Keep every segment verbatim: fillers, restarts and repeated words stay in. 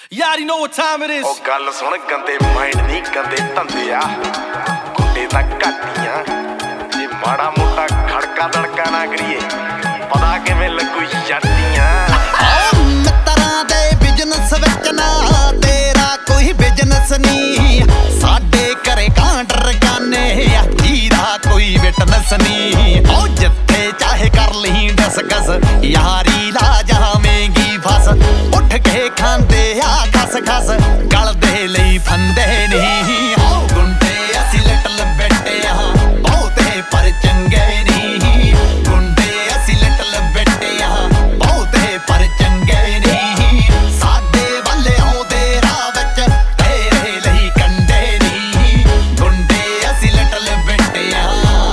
You already know what time it is. ਉਹ ਗੱਲ ਸੁਣ ਗੰਦੇ ਮਾਈਂਡ ਨਹੀਂ ਗੰਦੇ ਧੰਦੇ ਆ ਕੁੱਤੇ ਤਾਂ ਘਾਟੀਆਂ ਜੇ ਮਾੜਾ ਮੋਟਾ ਖੜਕਾ ਦੜਕਾ ਨਾ ਕਰੀਏ ਪਤਾ ਕਿਵੇਂ ਲੱਗੂ ਜੱਟੀਆਂ ਮਿੱਤਰਾਂ ਦੇ ਬਿਜ਼ਨਸ ਵਿੱਚ ਨਾ ਤੇਰਾ ਕੋਈ ਬਿਜ਼ਨਸ ਨਹੀਂ ਸਾਡੇ ਘਰੇ ਕਾਂਡਰ ਕਾਨੇ ਜੀਦਾ ਕੋਈ ਵਿਟਨੈਸ ਨਹੀਂ ਉਹ ਜਿੱਥੇ ਚਾਹੇ ਕਰ ਲਈ ਡਿਸਕਸ ਯਾਰੀ ਲਾ ਜਾਵੇਂਗੀ ਫਸ ਉੱਠ ਕੇ ਖਾਂਦੇ ਆ ਖਸ ਖਸ ਗਲ ਦੇ ਲਈ ਫੰਦੇ ਨਹੀਂ ਹੋ ਗੁੰਡੇ ਅਸੀਂ ਲਿਟਲ ਬੈਠੇ ਆ ਬਹੁਤੇ ਪਰ ਚੰਗੇ ਨਹੀਂ ਗੁੰਡੇ ਅਸੀਂ ਲਿਟਲ ਬੈਠੇ ਆ ਬਹੁਤੇ ਪਰ ਚੰਗੇ ਨਹੀਂ ਸਾਡੇ ਵੱਲੇ ਆਉਂਦੇ ਰਾਹ ਵਿੱਚ ਤੇਰੇ ਲਈ ਕੰਡੇ ਨਹੀਂ ਗੁੰਡੇ ਅਸੀਂ ਲਿਟਲ ਬੈਠੇ ਆ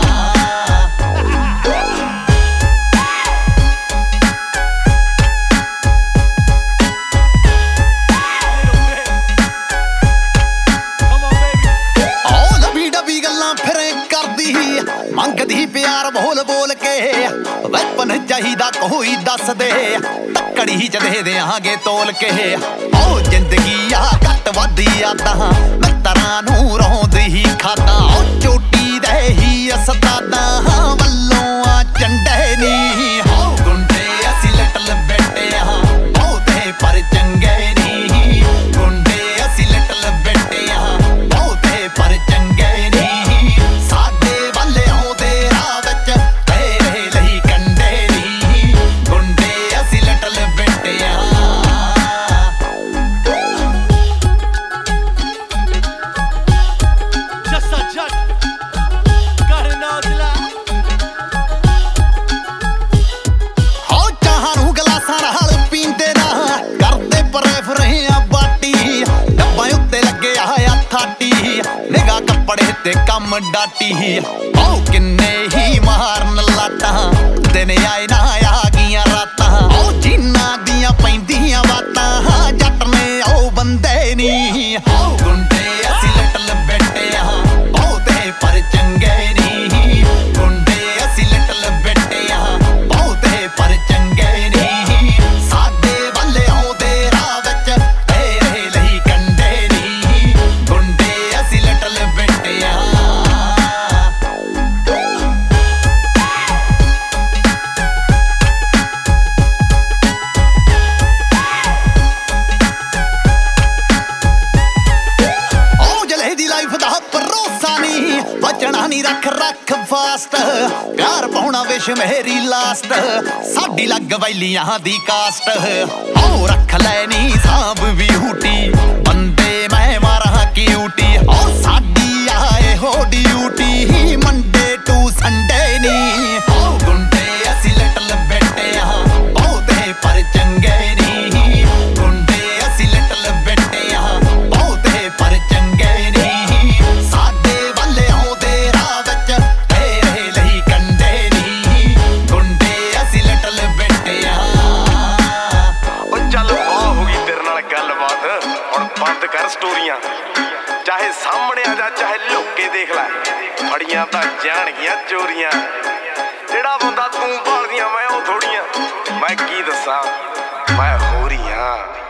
ਮੰਗਦੀ ਪਿਆਰ ਬੋਲ ਬੋਲ ਕੇ ਵੈਪਨ ਚਾਹੀਦਾ ਕੋਈ ਦੱਸ ਦੇ ਤੱਕੜੀ ਚ ਦੇ ਦਿਆਂਗੇ ਤੋਲ ਕੇ ਉਹ ਜ਼ਿੰਦਗੀ ਆ ਘੱਟ ਵੱਧੀ ਆਦਾਂ ਮਿੱਤਰਾਂ ਨੂੰ ਰੋਂਦੀ ਖਾਦਾਂ ਉਹ ਚੋਟੀ ਦੇ ਹੀ ਅਸਤਾਦਾਂ ਵੱਲੋਂ ਆ ਚੰਡੇ ਨਹੀਂ ਹੋ ਗੁੰਡੇ ਅਸੀਂ ਲਿਟਲ ਬੈਠੇ ਆ ਬਹੁਤੇ ਪਰ ਚੰਗੇ ਨਹੀਂ ਗੁੰਡੇ ਅਸੀਂ ਲਿਟਲ ਬੈਠੇ ਆ ਬਹੁਤੇ ਪਰ ਚੰਗੇ ਨਹੀਂ ਸਾਡੇ ਵੱਲੇ ਆਉਂਦੇ ਰਾਹ ਵਿੱਚ ਤੇਰੇ ਲਈ ਕੰਡੇ ਨਹੀਂ ਗੁੰਡੇ ਅਸੀਂ ਲਿਟਲ ਬੈਠੇ ਆ Just a jut. Got it now, Jila. ਹੋ ਚਾਹਾਂ ਨੂੰ ਗਲਾਸਾਂ ਨਾਲ ਪੀਂਦੇ ਨਾ ਕਰਦੇ ਪ੍ਰੈਫਰ ਆ ਬਾਟੀ ਡੱਬਾਂ ਉੱਤੇ ਲੱਗਿਆ ਆ ਥਾਟੀ ਨਿਗਾ ਕੱਪੜੇ ਤੇ ਕੰਮ ਡਾਟੀ ਉਹ ਕਿੰਨੇ ਹੀ ਮਾਰਨ ਲਾਟਾਂ ਦਿਨ ਆਏ ਨਾ ਆ ਗਈਆਂ ਰਾਤਾਂ ਉਹ ਜਿਨ੍ਹਾਂ ਦੀਆਂ ਪੈਂਦੀਆਂ ਬਾਤਾਂ ਜੱਟ ਨੇ ਉਹ ਬੰਦੇ ਨਹੀਂ ਹੋ ਗੁੰਡੇ ਅਸੀਂ ਲਿਟਲ ਬੈਠੇ ਆ ਬਹੁਤੇ ਪਰ ਚੰਗੇ ਨਹੀਂ ਗੁੰਡੇ ਅਸੀਂ ਲਿਟਲ ਬੈਠੇ ਆ ਬਹੁਤੇ ਪਰ ਚੰਗੇ ਨਹੀਂ ਸਾਡੇ ਵੱਲੇ ਆਉਂਦੇ ਰਾਹ ਵਿੱਚ ਤੇਰੇ ਲਈ ਕੰਡੇ ਨਹੀਂ ਗੁੰਡੇ ਅਸੀਂ ਲਿਟਲ ਬੈਠੇ ਆ ਉਹ ਜਲੇ ਦੀ ਲਾਈਫ ਦਾ ਭਰੋਸਾ ਨਹੀਂ ਬਚਣਾ ਨਹੀਂ ਰੱਖ ਰੱਖ ਫਾਸਟ ਪਿਆਰ ਪਾਉਣਾ ਵਿਸ਼ ਮੇਰੀ ਲਾਸਟ ਸਾਡੀ ਲੱਗ ਵੈਲੀਆਂ ਦੀ ਕਾਸਟ ਉਹ ਰੱਖ ਲੈ ਨੀ ਸਾਂਭ ਵੀ ਹੂਟੀ ਬੰਦੇ ਮੈਂ ਮਾਰਾਂ ਕਿਊਟੀ ਉਹ ਸਾਡੀ ਆਏ ਹੋ ਡਿਊਟੀ ਮੰਡੇ ਟੂ ਸੰਡੇ ਨਹੀਂ ਉਹ ਗੁੰਡੇ ਅਸੀਂ ਲਿਟਲ ਬੈਠੇ ਆ ਬਹੁਤੇ ਪਰ ਚੰਗੇ ਨਹੀਂ ਗੁੰਡੇ ਅਸੀਂ ਲਿਟਲ ਬੈਠੇ ਆ ਬਹੁਤੇ ਪਰ ਚੰਗੇ ਨਹੀਂ ਸਾਡੇ ਵੱਲੇ ਆਉਂਦੇ ਰਾਹ ਵਿੱਚ ਤੇਰੇ ਲਈ ਕੰਡੇ ਨਹੀਂ ਗੁੰਡੇ ਅਸੀਂ ਲਿਟਲ ਬੈਠੇ ਆ ਉਹ ਚੱਲ ਵਾਹ ਹੋ ਗਈ ਤੇਰੇ ਨਾਲ ਗੱਲਬਾਤ ਹੁਣ ਬੰਦ ਕਰ ਸਟੋਰੀਆਂ ਚਾਹੇ ਸਾਹਮਣੇ ਆ ਜਾ ਚਾਹੇ ਲੁੱਕੇ ਦੇਖ ਲੈ ਫੜੀਆਂ ਤਾਂ ਜਾਣਗੀਆਂ ਚੋਰੀਆਂ ਜਿਹੜਾ ਬੰਦਾ ਤੂੰ ਭਾਲਦੀਆਂ ਮੈਂ ਉਹ ਥੋੜੀਆਂ ਮੈਂ ਕੀ ਦੱਸਾਂ ਮੈਂ ਹੋ ਰਹੀ ਹਾਂ